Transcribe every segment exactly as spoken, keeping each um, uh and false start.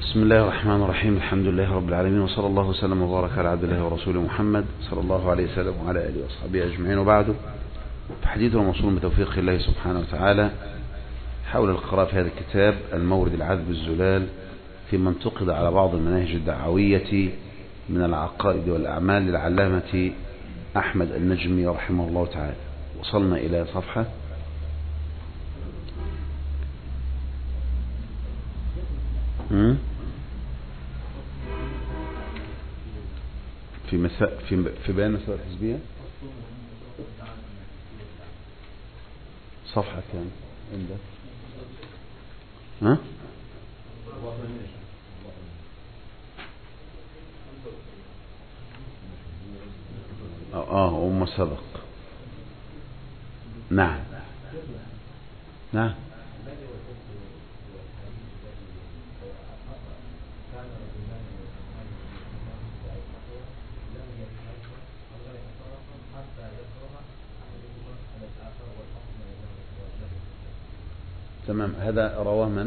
بسم الله الرحمن الرحيم. الحمد لله رب العالمين، وصلى الله وسلم وبارك على عبد الله ورسوله محمد صلى الله عليه وسلم وعلى آله وأصحابه أجمعين، وبعد. فحديثنا موصول بتوفيق الله سبحانه وتعالى حول القراءة في هذا الكتاب المورد العذب الزلال في من انتقد على بعض المناهج الدعوية من العقائد والأعمال للعلامة أحمد النجمي رحمه الله تعالى. وصلنا إلى صفحة في مساء في في بيان مسائل الحزبية، صفحة كام عندك؟ ها؟ اه وما سبق. نعم نعم تمام. هذا رواه من؟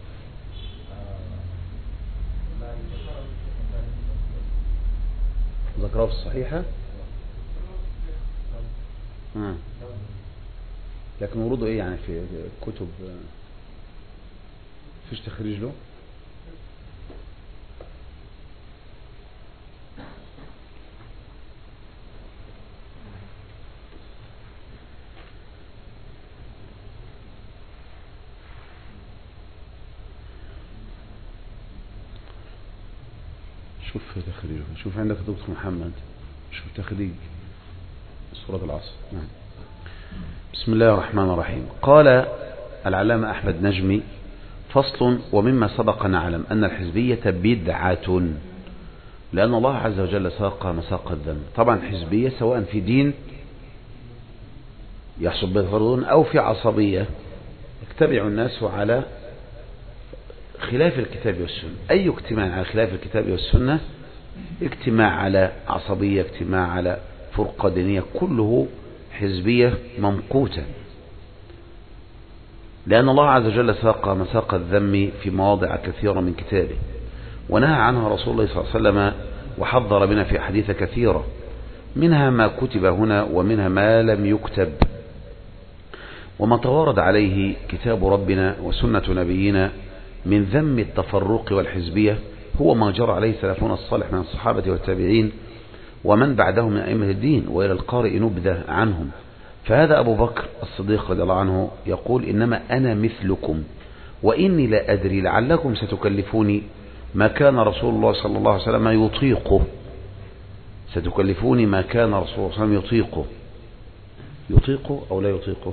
ذكره في الصحيحة. آه. لكن وروده ايه يعني في كتب؟ فيش تخريج له؟ شوف تخريجه، شوف عندك دكتور محمد، شوف تخريج سورة العصر. نعم. بسم الله الرحمن الرحيم. قال العلامة أحمد نجمي: فصل: ومما سبق نعلم أن الحزبية بدعة، لأن الله عز وجل ساق مساق الذنب. طبعا الحزبية سواء في دين يحصل به الفرضون أو في عصبية يتبع الناس على خلاف الكتاب والسنة. أي اجتماع على خلاف الكتاب والسنة، اجتماع على عصبية، اجتماع على فرقة دينية، كله حزبية ممقوتة، لأن الله عز وجل ساق مساق الذم في مواضع كثيرة من كتابه، ونهى عنها رسول الله صلى الله عليه وسلم، وحذر بنا في أحاديث كثيرة، منها ما كتب هنا ومنها ما لم يكتب. وما توارد عليه كتاب ربنا وسنة نبينا من ذم التفرق والحزبية هو ما جرى عليه سلفنا الصالح من الصحابة والتابعين ومن بعدهم من أئمة الدين، وإلى القارئ نبذة عنهم. فهذا أبو بكر الصديق رضي الله عنه يقول: إنما أنا مثلكم وإني لا أدري لعلكم ستكلفوني ما كان رسول الله صلى الله عليه وسلم يطيقه. ستكلفوني ما كان رسول الله صلى الله عليه وسلم يطيقه. يطيقه أو لا يطيقه؟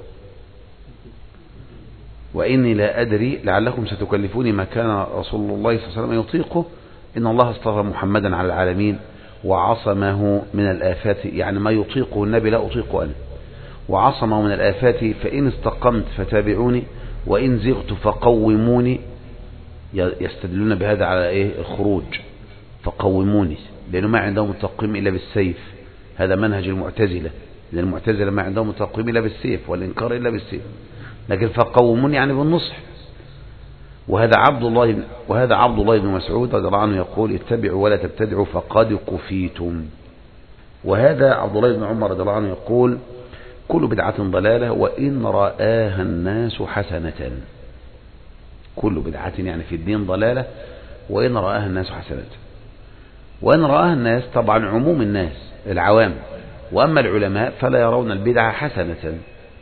وإني لا أدري لعلكم ستكلفوني ما كان رسول الله صلى الله عليه وسلم يطيقه. إن الله اصطفى محمدا على العالمين وعصمه من الآفات، يعني ما يطيقه النبي لا أطيقه أنا، وعصمه من الآفات. فإن استقمت فتابعوني وإن زغت فقوموني. يستدلون بهذا على إيه؟ الخروج. فقوموني، لأنه ما عندهم التقويم إلا بالسيف. هذا منهج المعتزلة، لأن المعتزلة ما عندهم التقويم إلا بالسيف والإنكار إلا بالسيف، لكن فقوموني يعني بالنصح. وهذا عبد الله وهذا عبد الله بن مسعود رضي الله عنه يقول: اتبعوا ولا تبتدعوا فقد كفيتم. وهذا عبد الله بن عمر رضي الله عنه يقول: كل بدعة ضلالة وإن رآها الناس حسنة. كل بدعة يعني في الدين ضلالة وإن رآها الناس حسنة. وإن رآها الناس طبعا عموم الناس العوام، وأما العلماء فلا يرون البدعة حسنة.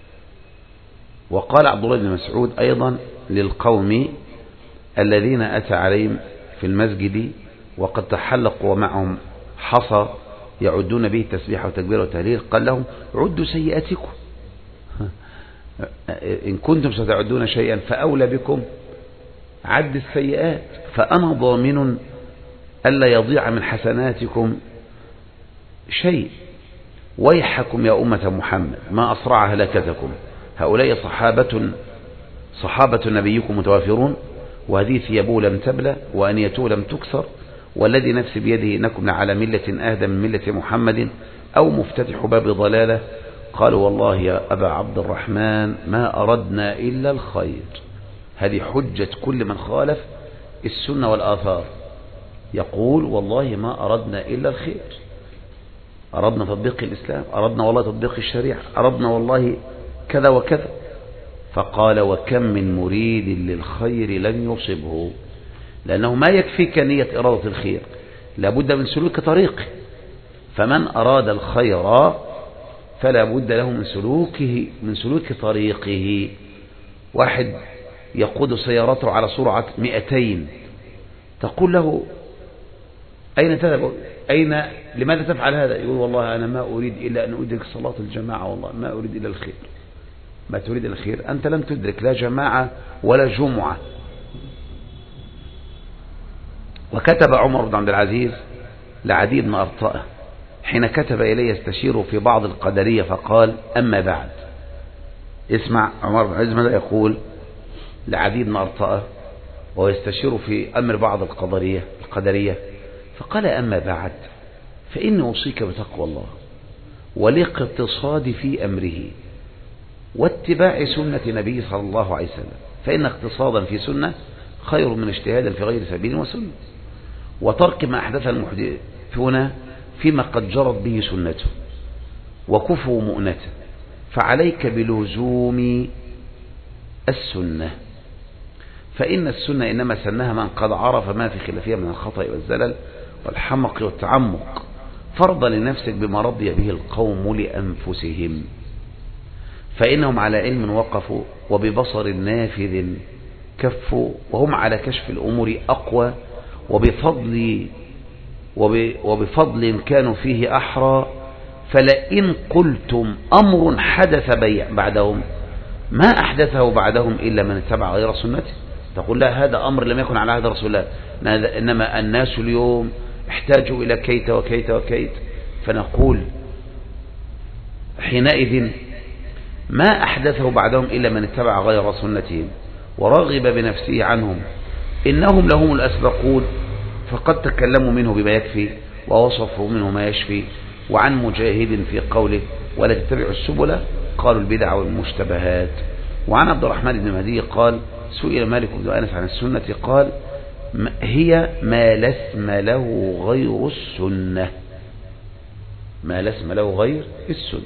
وقال عبد الله بن مسعود أيضا للقوم الذين أتى عليهم في المسجد وقد تحلقوا ومعهم حصى يعدون به التسبيح وتكبير وتهليل، قال لهم: عدوا سيئاتكم، إن كنتم ستعدون شيئا فأولى بكم عد السيئات، فأنا ضامن ألا يضيع من حسناتكم شيء. ويحكم يا أمة محمد ما أسرع هلاكتكم، هؤلاء صحابة صحابة نبيكم متوافرون، وهذه ثيابه لم تبلى وأنيته لم تكسر، والذي نفسي بيده إنكم لعلى ملة أهدى من ملة محمد أو مفتتح باب ضلالة. قالوا: والله يا أبا عبد الرحمن ما أردنا إلا الخير. هذه حجة كل من خالف السنة والآثار يقول والله ما أردنا إلا الخير، أردنا تطبيق الإسلام، أردنا والله تطبيق الشريعة، أردنا والله كذا وكذا. فقال وكم من مريد للخير لن يصبه، لأنه ما يكفيك نية إرادة الخير، لابد من سلوك طريقه. فمن أراد الخير فلا بد له من سلوكه من سلوك طريقه. واحد يقود سيارته على سرعة مئتين، تقول له أين تذهب؟ أين لماذا تفعل هذا؟ يقول والله أنا ما أريد إلا أن أدرك صلاة الجماعة، والله ما أريد إلا الخير. ما تريد الخير؟ أنت لم تدرك لا جماعة ولا جمعة. وكتب عمر بن عبد العزيز لعدي بن أرطاء حين كتب إليه يستشير في بعض القدرية فقال أما بعد. اسمع عمر بن عزيز ماذا يقول لعدي بن أرطاء ويستشير في أمر بعض القدرية القدرية فقال أما بعد فإني أوصيك بتقوى الله والاقتصاد في أمره واتباع سنة نبي صلى الله عليه وسلم، فإن اقتصادا في سنة خير من اجتهادا في غير سبيل وسنة، وترك ما أحدث المحدثون فيما قد جرت به سنته وكفوا مؤنته، فعليك بلزوم السنة، فإن السنة إنما سنها من قد عرف ما في خلافها من الخطأ والزلل والحمق والتعمق، فرض لنفسك بما رضي به القوم لأنفسهم، فإنهم على علم وقفوا وببصر نافذ كفوا، وهم على كشف الأمور أقوى، وبفضل وبفضل كانوا فيه أحرى، فلئن قلتم أمر حدث بيع بعدهم ما أحدثه بعدهم إلا من اتبع غير سنته، تقول لا هذا أمر لم يكن على عهد رسول الله، إنما الناس اليوم احتاجوا إلى كيت وكيت وكيت، فنقول حينئذ ما أحدثه بعدهم إلا من اتبع غير سنتهم ورغب بنفسه عنهم، إنهم لهم الأسبقون، فقد تكلموا منه بما يكفي ووصفوا منه ما يشفي. وعن مجاهد في قوله ولا تتبعوا السبل قالوا البدع والمشتبهات. وعن عبد الرحمن بن مهدي قال سئل مالك بن أنس عن السنة قال هي ما لا اسم له غير السنة، ما لا اسم له غير السنة.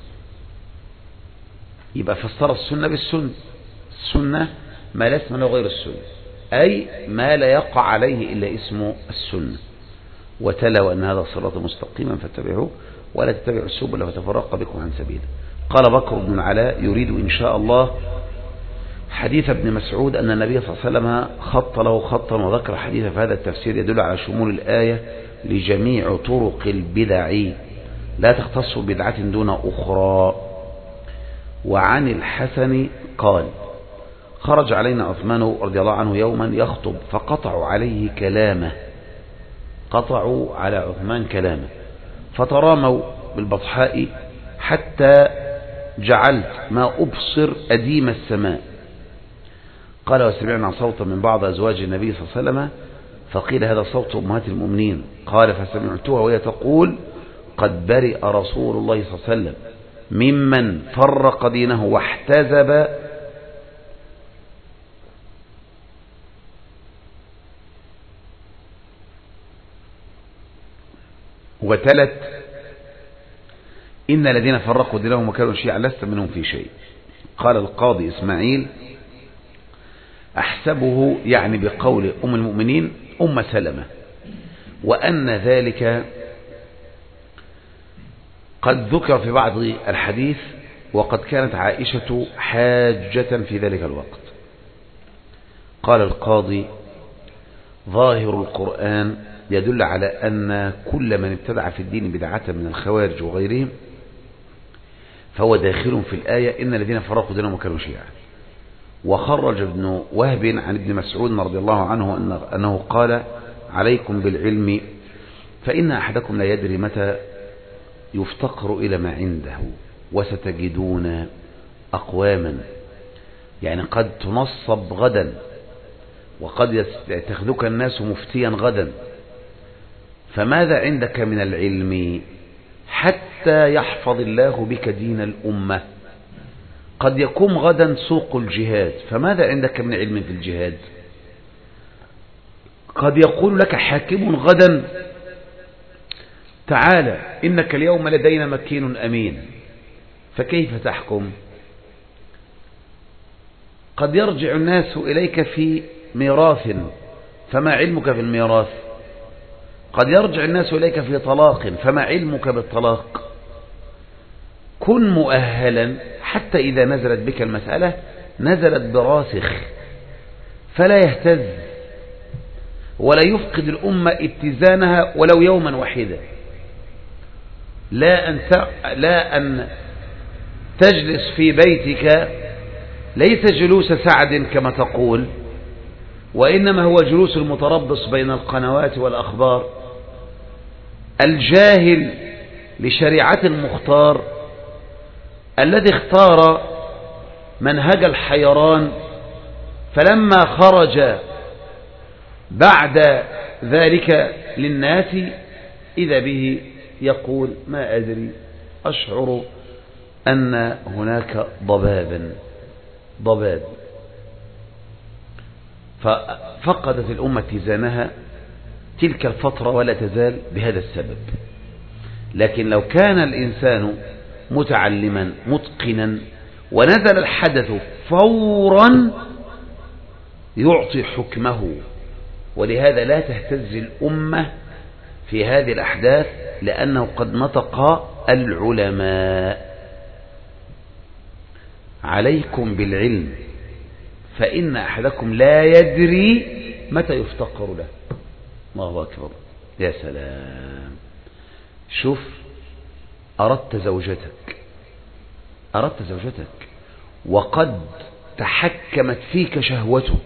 يبقى فسر السنة بالسنة، السنة ما لا اسم له غير السنة، أي ما لا يقع عليه إلا اسم السنة. وتلا وأن هذا صراط مستقيما فاتبعوه ولا تتبعوا السبل فتفرق بكم عن سبيله. قال بكر بن العلاء يريد إن شاء الله حديث ابن مسعود أن النبي صلى الله عليه وسلم خط له خطا، وذكر حديث في هذا التفسير يدل على شمول الآية لجميع طرق البدع لا تختص بدعة دون أخرى. وعن الحسن قال خرج علينا عثمان رضي الله عنه يوما يخطب فقطعوا عليه كلامه، قطعوا على عثمان كلامه فتراموا بالبطحاء حتى جعلت ما أبصر أديم السماء. قال وسمعنا صوتا من بعض أزواج النبي صلى الله عليه وسلم فقيل هذا صوت أمهات المؤمنين، قال فسمعتها وهي تقول قد برئ رسول الله صلى الله عليه وسلم ممن فرق دينه واحتزب وتلت إن الذين فرقوا دينهم وكانوا شيعا لست منهم في شيء. قال القاضي إسماعيل أحسبه يعني بقول أم المؤمنين أم سلمة، وأن ذلك قد ذكر في بعض الحديث وقد كانت عائشة حاجة في ذلك الوقت. قال القاضي ظاهر القرآن يدل على أن كل من ابتدع في الدين بدعة من الخوارج وغيرهم فهو داخل في الآية إن الذين فرقوا دينهم وكانوا شيعا. وخرج ابن وهب عن ابن مسعود رضي الله عنه أنه قال عليكم بالعلم فإن أحدكم لا يدري متى يفتقر إلى ما عنده وستجدون أقواما، يعني قد تنصب غدا وقد يتخذك الناس مفتيا غدا، فماذا عندك من العلم حتى يحفظ الله بك دين الأمة؟ قد يقوم غدا سوق الجهاد، فماذا عندك من علم في الجهاد؟ قد يقول لك حاكم غدا تعالى إنك اليوم لدينا مكين أمين، فكيف تحكم؟ قد يرجع الناس إليك في ميراث، فما علمك بالميراث؟ قد يرجع الناس إليك في طلاق، فما علمك بالطلاق؟ كن مؤهلا حتى إذا نزلت بك المسألة نزلت براسخ فلا يهتز ولا يفقد الأمة اتزانها ولو يوما واحدا. لا أن لا أن تجلس في بيتك ليس جلوس سعد كما تقول، وإنما هو جلوس المتربص بين القنوات والأخبار، الجاهل لشريعة المختار الذي اختار منهج الحيران، فلما خرج بعد ذلك للناس إذا به يقول ما أدري، أشعر أن هناك ضبابا ضباب. ففقدت الأمة اتزانها تلك الفترة ولا تزال بهذا السبب. لكن لو كان الإنسان متعلما متقنا ونزل الحدث فورا يعطي حكمه، ولهذا لا تهتز الأمة في هذه الأحداث لأنه قد نطق العلماء. عليكم بالعلم فإن أحدكم لا يدري متى يفتقر له. الله أكبر، يا سلام. شوف، أردت زوجتك أردت زوجتك وقد تحكمت فيك شهوتك،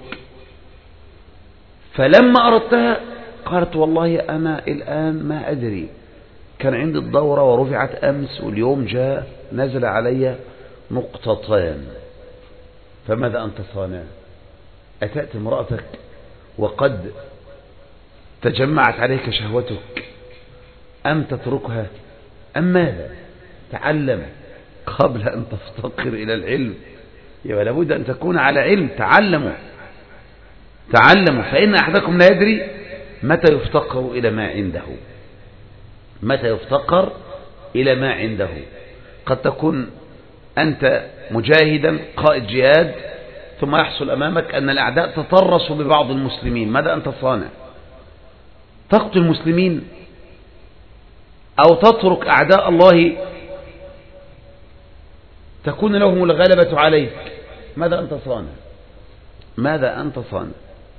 فلما أردتها قالت والله أنا الآن ما أدري، كان عندي الدورة ورفعت أمس واليوم جاء نزل علي نقطتان، فماذا أنت صانع؟ أتأتي امرأتك وقد تجمعت عليك شهوتك أم تتركها أم ماذا؟ تعلم قبل أن تفتقر إلى العلم، يبقى لابد أن تكون على علم. تعلموا تعلموا فإن أحدكم لا يدري متى يفتقر إلى ما عنده متى يفتقر إلى ما عنده. قد تكون أنت مجاهدا قائد جهاد ثم يحصل أمامك أن الأعداء تطرسوا ببعض المسلمين، ماذا أنت صانع؟ تقتل المسلمين أو تترك أعداء الله تكون لهم الغلبة عليك؟ ماذا أنت صانع؟ ماذا أنت صانع؟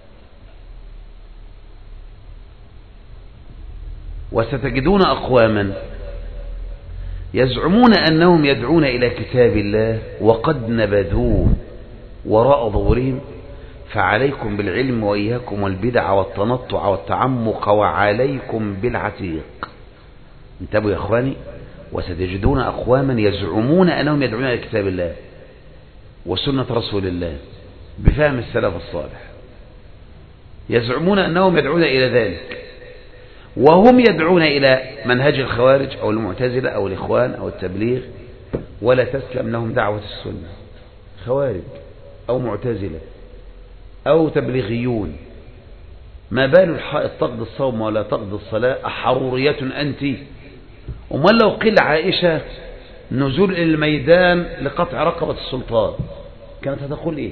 وستجدون أقواما يزعمون أنهم يدعون إلى كتاب الله وقد نبذوه وراء ظهورهم، فعليكم بالعلم وإياكم والبدع والتنطع والتعمق وعليكم بالعتيق. انتبهوا يا أخواني، وستجدون أقواما يزعمون أنهم يدعون إلى كتاب الله وسنة رسول الله بفهم السلف الصالح، يزعمون أنهم يدعون إلى ذلك وهم يدعون إلى منهج الخوارج أو المعتزلة أو الإخوان أو التبليغ، ولا تسلم لهم دعوة السنة. خوارج أو معتزلة أو تبليغيون، ما بال الحائط تقضي الصوم ولا تقضي الصلاة؟ أحرورية أنت؟ وما لو قيل عائشة نزول إلى الميدان لقطع رقبة السلطان كانت هتقول إيه؟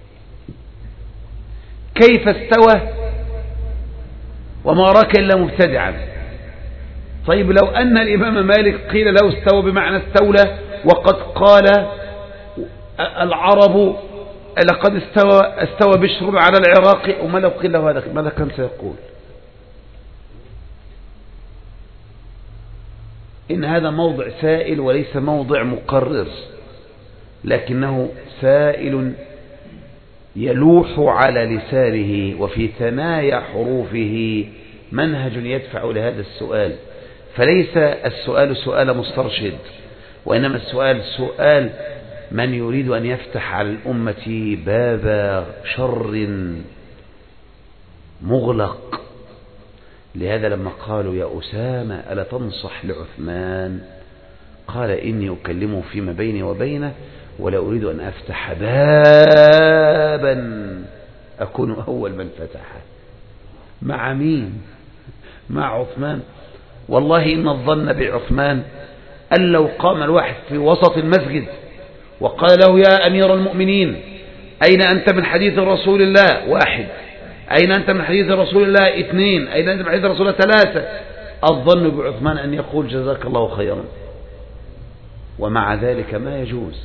كيف استوى وما أراك إلا مبتدعا؟ طيب لو أن الإمام مالك قيل له استوى بمعنى استولى وقد قال العرب لقد استوى استوى بشر على العراق، وما لو قيل له هذا ماذا كان سيقول؟ إن هذا موضع سائل وليس موضع مقرر، لكنه سائل يلوح على لسانه وفي ثنايا حروفه منهج يدفع لهذا السؤال. فليس السؤال سؤال مسترشد، وإنما السؤال سؤال من يريد أن يفتح على الأمة باب شر مغلق. لهذا لما قالوا يا أسامة ألا تنصح لعثمان، قال إني أكلمه فيما بيني وبينه ولا أريد أن أفتح بابا أكون أول من فتحه. مع مين؟ مع عثمان. والله إن الظن بعثمان أن لو قام الواحد في وسط المسجد وقال له يا أمير المؤمنين أين أنت من حديث رسول الله؟ واحد. أين أنت من حديث رسول الله؟ اثنين. أين أنت من حديث رسول الله؟ ثلاثة. الظن بعثمان أن يقول جزاك الله خيرا، ومع ذلك ما يجوز،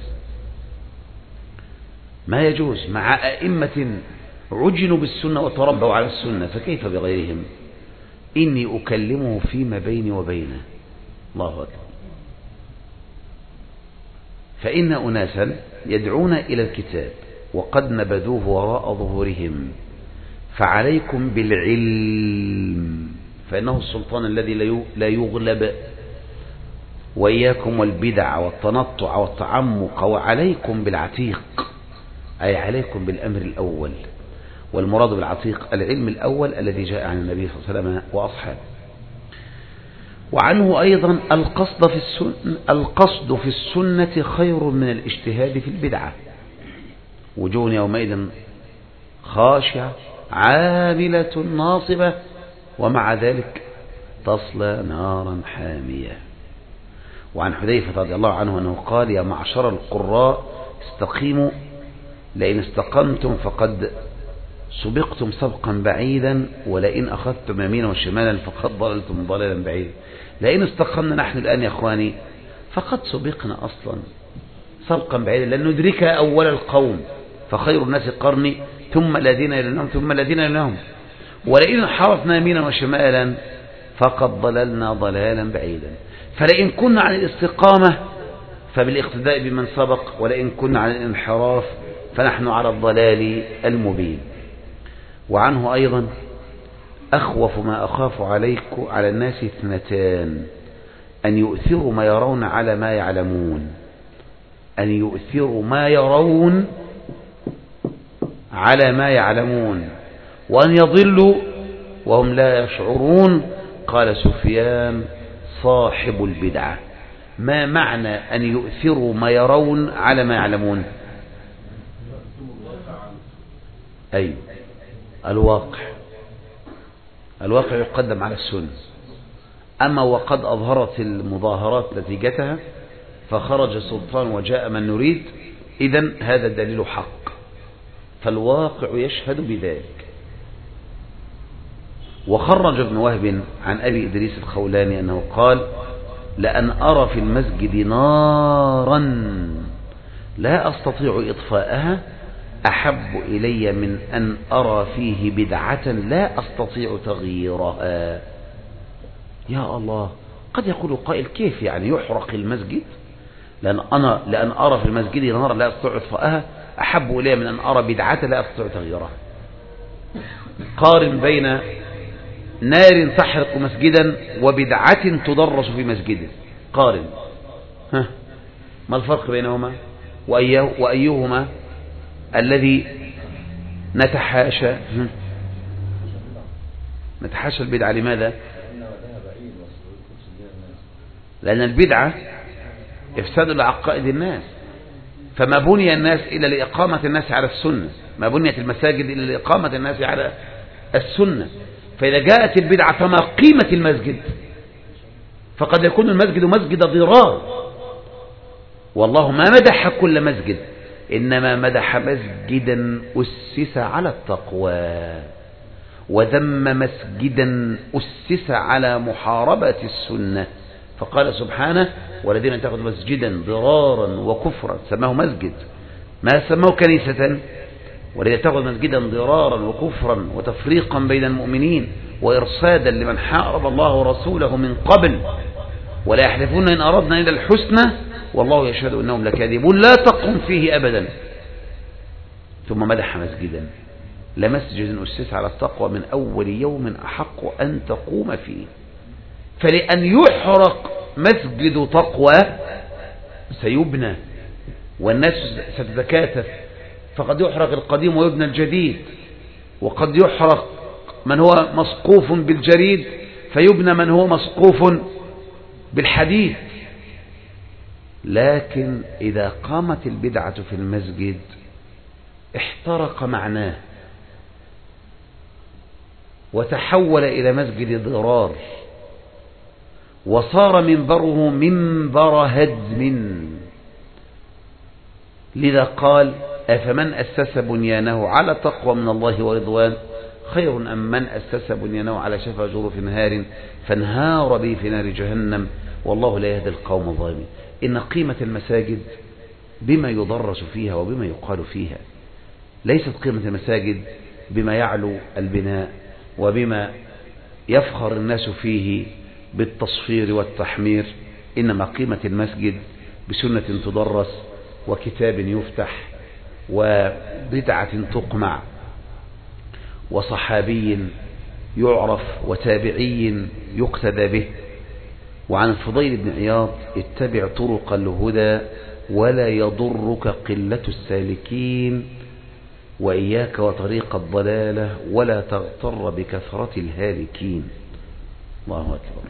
ما يجوز مع أئمة عجنوا بالسنة وتربوا على السنة، فكيف بغيرهم؟ إني أكلمه فيما بيني وبينه. الله أكبر. فإن أناسا يدعون إلى الكتاب وقد نبذوه وراء ظهورهم، فعليكم بالعلم فإنه السلطان الذي لا يغلب، وإياكم والبدع والتنطع والتعمق، وعليكم بالعتيق، أي عليكم بالأمر الأول. والمراد بالعتيق العلم الأول الذي جاء عن النبي صلى الله عليه وسلم وأصحابه. وعنه أيضا القصد في السنة, القصد في السنة خير من الاجتهاد في البدعة. وجوه يومئذ خاشعة عاملة ناصبة ومع ذلك تصلى نارا حامية. وعن حذيفة رضي الله عنه أنه قال يا معشر القراء استقيموا، لئن استقمتم فقد سبقتم سبقا بعيدا، ولئن أخذتم يمينا وشمالا فقد ضللتم ضلالا بعيدا. لئن استقمنا نحن الآن يا أخواني فقد سبقنا أصلا سبقا بعيدا، لن ندرك أول القوم، فخير الناس قرني ثم الذين يلونهم ثم الذين يلونهم. ولئن انحرفنا يمينا وشمالا فقد ضللنا ضلالا بعيدا. فلئن كنا عن الاستقامة فبالاقتداء بمن سبق، ولئن كنا عن الانحراف فنحن على الضلال المبين. وعنه أيضا أخوف ما أخاف عليكم على الناس اثنتان: أن يؤثروا ما يرون على ما يعلمون، أن يؤثروا ما يرون على ما يعلمون، وأن يضلوا وهم لا يشعرون. قال سفيان صاحب البدعة. ما معنى أن يؤثروا ما يرون على ما يعلمون؟ أي الواقع، الواقع يقدم على السنة. أما وقد أظهرت المظاهرات نتيجتها فخرج السلطان وجاء من نريد، إذن هذا الدليل حق، فالواقع يشهد بذلك. وخرج ابن وهب عن أبي إدريس الخولاني أنه قال لأن أرى في المسجد نارا لا أستطيع إطفاءها أحب إلي من أن أرى فيه بدعة لا أستطيع تغييرها. يا الله، قد يقول قائل كيف يعني يحرق المسجد؟ لأن, أنا لأن أرى في المسجد نارا لا أستطيع إطفاءها أحب إلي من أن أرى بدعة لا أستطيع تغييرها. قارن بين نار تحرق مسجدا وبدعة تدرس في مسجده، قارن، ها ما الفرق بينهما؟ وأيه وأيهما الذي نتحاشى نتحاشى البدعة؟ لماذا؟ لأن البدعة إفساد لعقائد الناس، فما بني الناس إلا لإقامة الناس على السنة، ما بنيت المساجد إلا لإقامة الناس على السنة. فإذا جاءت البدعة فما قيمة المسجد؟ فقد يكون المسجد مسجد ضرار. والله ما مدح كل مسجد، إنما مدح مسجدا أسس على التقوى، وذم مسجدا أسس على محاربة السنة. فقال سبحانه والذين اتخذوا مسجدا ضرارا وكفرا، سماه مسجد ما سماه كنيسة. والذين اتخذوا مسجدا ضرارا وكفرا وتفريقا بين المؤمنين وإرصادا لمن حارب الله ورسوله من قبل ولا يحلفون إن أردنا إلا الحسنى والله يشهد إنهم لكاذبون لا تقم فيه أبدا. ثم مدح مسجدا لمسجد أسس على التقوى من أول يوم أحق أن تقوم فيه. فلأن يحرق مسجد تقوى سيبنى والناس ستتكاثف، فقد يحرق القديم ويبنى الجديد، وقد يحرق من هو مسقوف بالجريد فيبنى من هو مسقوف بالحديد. لكن إذا قامت البدعة في المسجد احترق معناه وتحول إلى مسجد ضرار، وصار منبره منبر هدم. لذا قال: أفمن أسس بنيانه على تقوى من الله ورضوان خير أم من أسس بنيانه على شفا جرف نهار فانهار به في نار جهنم والله لا يهدي القوم الظالمين. إن قيمة المساجد بما يدرس فيها وبما يقال فيها، ليست قيمة المساجد بما يعلو البناء وبما يفخر الناس فيه بالتصفير والتحمير، إنما قيمة المسجد بسنة تدرس وكتاب يفتح وبدعة تقمع وصحابي يعرف وتابعي يقتدى به. وعن الفضيل بن عياض: اتبع طرق الهدى ولا يضرك قلة السالكين، وإياك وطريق الضلالة ولا تغتر بكثرة الهالكين. الله أكبر.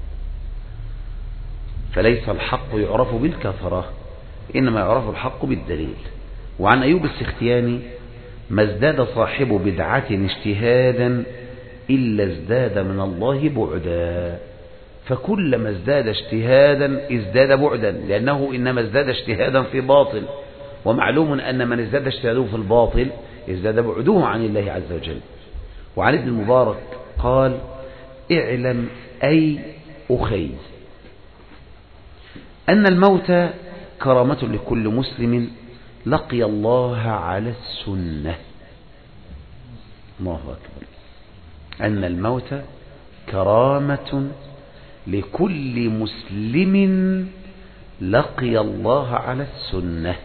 فليس الحق يعرف بالكثرة، إنما يعرف الحق بالدليل. وعن أيوب السختياني: ما ازداد صاحب بدعة اجتهادا إلا ازداد من الله بعدا. فكلما ازداد اجتهادا ازداد بعدا، لأنه إنما ازداد اجتهادا في باطل، ومعلوم أن من ازداد اجتهاده في الباطل ازداد بعده عن الله عز وجل. وعن ابن المبارك قال: اعلم أي أخي أن الموت كرامة لكل مسلم لقي الله على السنة. الله أكبر. أن الموت كرامة لكل مسلم لقي الله على السنة،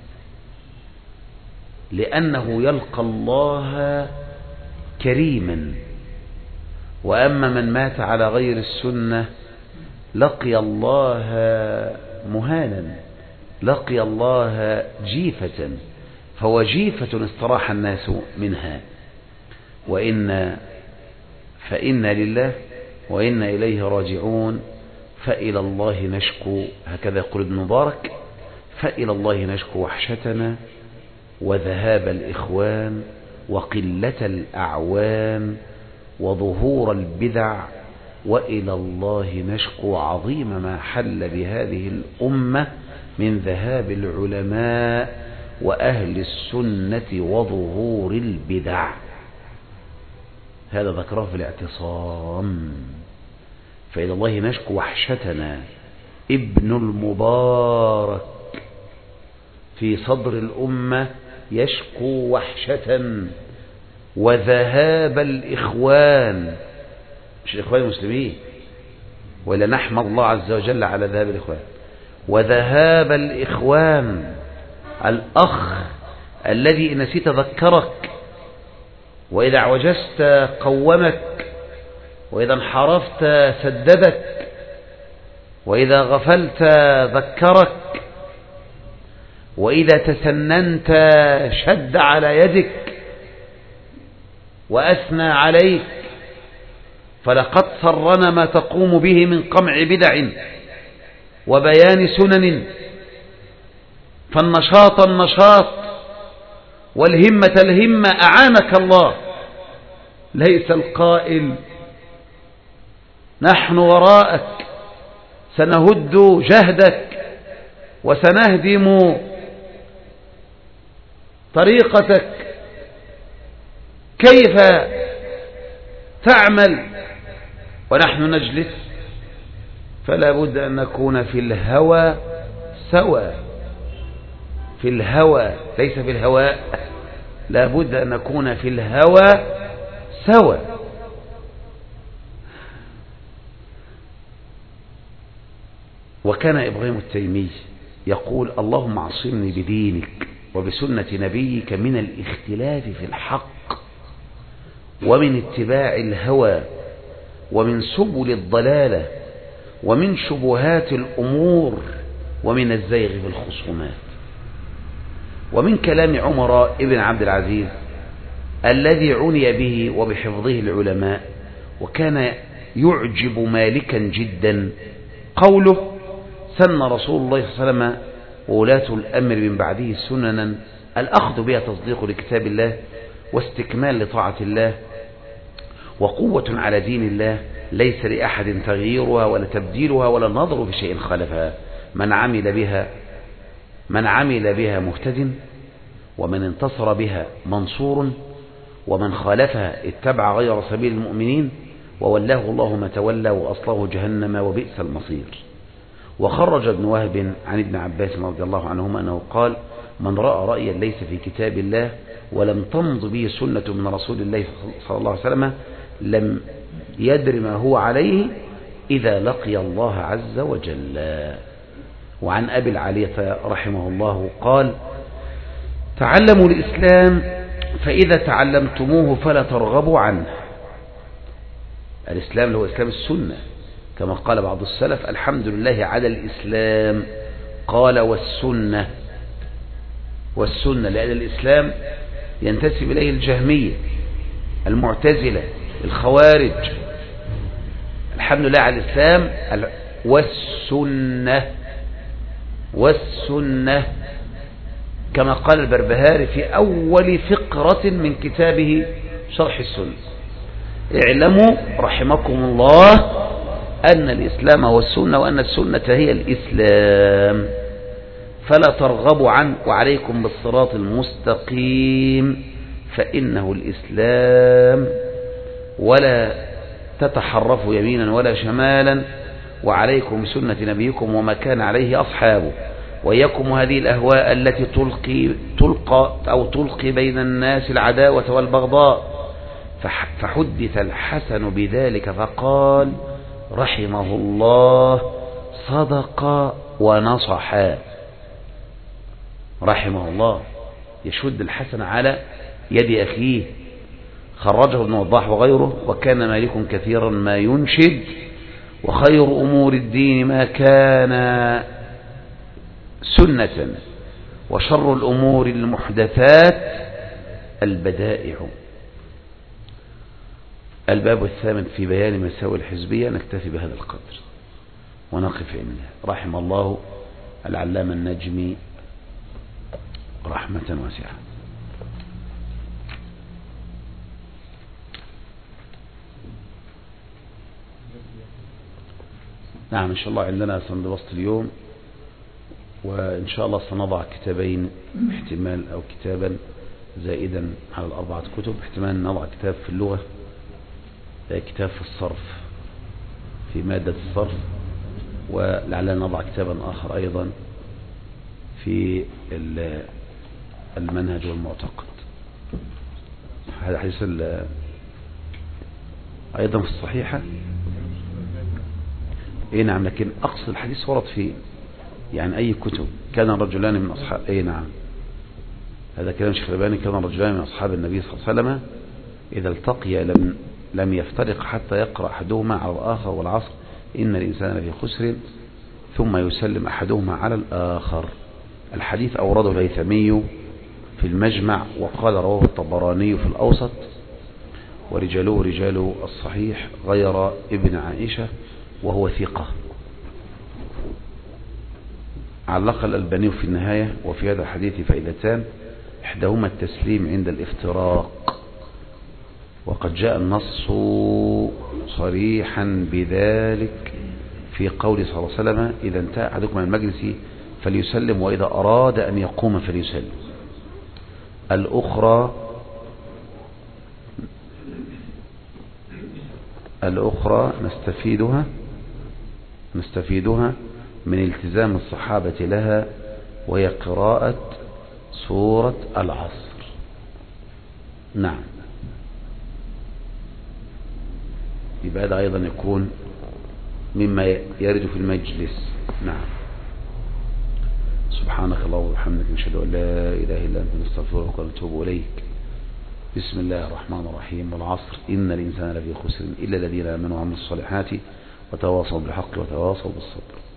لأنه يلقى الله كريما. وأما من مات على غير السنة لقي الله مهانا، لقي الله جيفة، فهو جيفة استراح الناس منها. وإن فإنا لله وإنا إليه راجعون، فإلى الله نشكو، هكذا يقول ابن مبارك: فإلى الله نشكو وحشتنا وذهاب الإخوان وقلة الأعوان وظهور البدع، وإلى الله نشكو عظيم ما حل بهذه الأمة من ذهاب العلماء وأهل السنة وظهور البدع. هذا ذكره في الاعتصام. فإلى الله نشكو وحشتنا. ابن المبارك في صدر الأمة يشكو وحشة وذهاب الإخوان، مش الإخوان المسلمين، ولا نحمد الله عز وجل على ذهاب الإخوان، وذهاب الإخوان. الأخ الذي إن نسيت ذكرك، وإذا عوجزت قومك، وإذا انحرفت سددك، وإذا غفلت ذكرك، وإذا تسننت شد على يدك وأثنى عليك. فلقد سرنا ما تقوم به من قمع بدع وبيان سنن، فالنشاط النشاط والهمة الهمة أعانك الله. ليس القائل: نحن وراءك سنهد جهدك وسنهدم طريقتك، كيف تعمل ونحن نجلس؟ فلا بد أن نكون في الهوى سوى، في الهوى ليس في الهواء، لا بد أن نكون في الهوى سوى. وكان إبراهيم التيمي يقول: اللهم عصمني بدينك وبسنة نبيك من الاختلاف في الحق ومن اتباع الهوى ومن سبل الضلالة ومن شبهات الأمور ومن الزيغ في الخصومات. ومن كلام عمر ابن عبد العزيز الذي عني به وبحفظه العلماء وكان يعجب مالكا جدا قوله: سن رسول الله صلى الله عليه وسلم وولاة الأمر من بعده سننا الأخذ بها تصديق لكتاب الله واستكمال لطاعة الله، وقوة على دين الله ليس لأحد تغييرها ولا تبديلها ولا النظر في شيء خالفها. من عمل بها من عمل بها مهتد، ومن انتصر بها منصور، ومن خالفها اتبع غير سبيل المؤمنين وولاه الله ما تولى وأصله جهنم وبئس المصير. وخرج ابن وهب عن ابن عباس رضي الله عنهما أنه قال: من رأى رأيا ليس في كتاب الله ولم تمض به سنة من رسول الله صلى الله عليه وسلم لم يدر ما هو عليه إذا لقي الله عز وجل. وعن أبي العالية رحمه الله قال: تعلموا الإسلام فإذا تعلمتموه فلا ترغبوا عنه. الإسلام اللي هو إسلام السنة، كما قال بعض السلف: الحمد لله على الإسلام. قال: والسنة والسنة لأن الإسلام ينتسب إليه الجهمية، المعتزلة، الخوارج. الحمد لله على الإسلام والسنة والسنة كما قال البربهاري في أول فقرة من كتابه شرح السنة: اعلموا رحمكم الله أن الإسلام هو السنة وأن السنة هي الإسلام، فلا ترغبوا عنه، وعليكم بالصراط المستقيم فإنه الإسلام، ولا تتحرفوا يمينا ولا شمالا، وعليكم بسنة نبيكم وما كان عليه أصحابه، وإياكم هذه الأهواء التي تلقي, تلقى أو تلقي بين الناس العداوة والبغضاء. فحدث الحسن بذلك فقال: رحمه الله صدق ونصح. رحمه الله يشد الحسن على يد أخيه. خرجه ابن وضاح وغيره: وكان مالك كثيرا ما ينشد، وخير أمور الدين ما كان سنة، وشر الأمور المحدثات البدائع. الباب الثامن في بيان مساوئ الحزبية. نكتفي بهذا القدر ونقف عنده. رحم الله العلامة النجمي رحمة واسعة. نعم، إن شاء الله عندنا سندوسط اليوم، وإن شاء الله سنضع كتابين احتمال، أو كتابا زائدا على الأربعة كتب. احتمال نضع كتاب في اللغة، كتاب في الصرف، في مادة الصرف، ولعلنا نضع كتابا آخر أيضا في المنهج والمعتقد. هذا حديث أيضا في الصحيحة. اي نعم، لكن أقصد الحديث ورد في يعني أي كتب. كان رجلان من أصحاب اي نعم هذا كلام الشيخ الألباني: كان رجلان من أصحاب النبي صلى الله عليه وسلم إذا التقيا لم لم يفترق حتى يقرأ أحدهما على الآخر والعصر إن الإنسان لفي خسر، ثم يسلم أحدهما على الآخر. الحديث أورده الهيثمي في المجمع، وقال رواه الطبراني في الأوسط، ورجاله رجال الصحيح غير ابن عائشة وهو ثقة. علق الألباني في النهاية: وفي هذا الحديث فائدتان، إحداهما التسليم عند الافتراق، وقد جاء النص صريحا بذلك في قول صلى الله عليه وسلم: إذا انتهى أحدكم من المجلس فليسلم، وإذا أراد أن يقوم فليسلم. الأخرى الأخرى نستفيدها نستفيدها من التزام الصحابة لها، وهي قراءة سورة العصر. نعم، يبقى هذا أيضا يكون مما يرد في المجلس. نعم. سبحانك اللهم وبحمدك، نشهد أن لا إله إلا أنت، نستغفرك ونتوب إليك. بسم الله الرحمن الرحيم. والعصر إن الإنسان لفي خسر إلا الذين آمنوا وعملوا الصالحات وتواصوا بالحق وتواصوا بالصبر.